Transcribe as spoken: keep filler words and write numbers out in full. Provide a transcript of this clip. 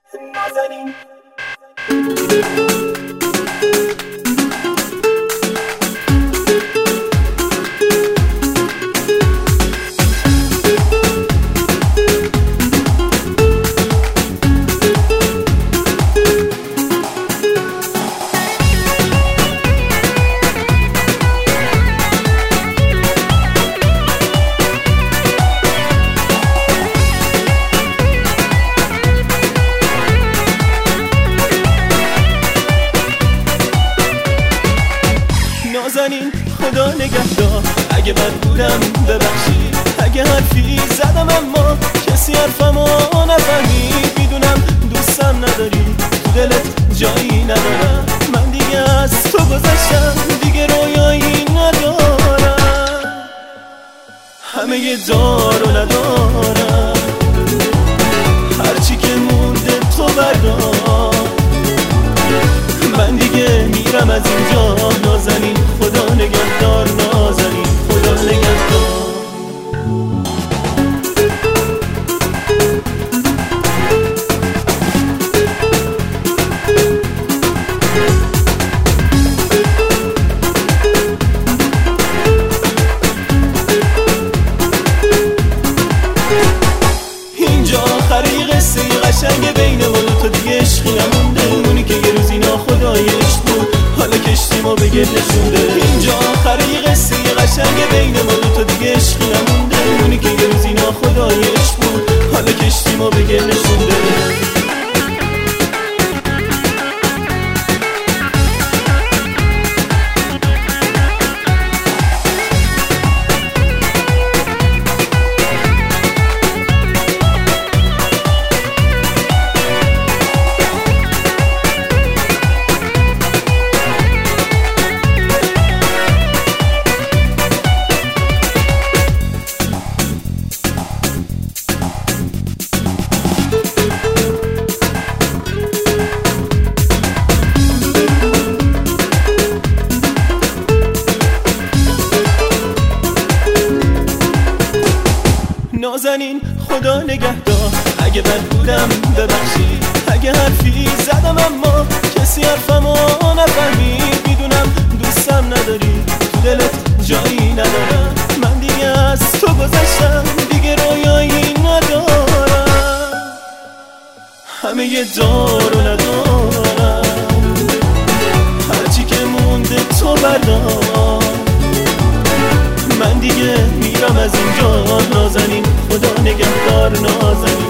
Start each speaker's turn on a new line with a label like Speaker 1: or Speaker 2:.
Speaker 1: نازنین.
Speaker 2: نازنین خدا نگهدار، اگه بد بودم ببخشی، اگه حرفی زدم اما کسی حرفمو نفهمید. میدونم دوستم نداری، تو دلت جایی ندارم، من دیگه از تو گذشتم، دیگه رویایی ندارم، همه یه دار و ندارم، هرچی که مونده تو بردار، من دیگه میرم از اینجا. نازنین خدا نگهدار، نازنین خدا نگهدار. اینجا آخری قصه قشنگ بین ما دوتا، دیگه عشقی نمونده، اونی که یه روز اینا خدایش بود حالا کشتیمو به گل نشونده. اینجا آخری قصه قشنگ بین ما دوتا، دیگه عشقی نمونده، اونی که یه روز اینا خدایش بود حالا کشتیمو به گل نشونده. نازنین خدا نگهدار، اگه بد بودم ببخشی، اگه حرفی زدم اما کسی حرفمو نفهمید. میدونم دوستم نداری، تو دلت جایی ندارم، من دیگه از تو گذشتم، دیگه رویایی ندارم، همه یه دار و ندارم، هرچی که مونده تو بردار، من دیگه میرم از اینجا. نازنین خدا نگهدار، نازنین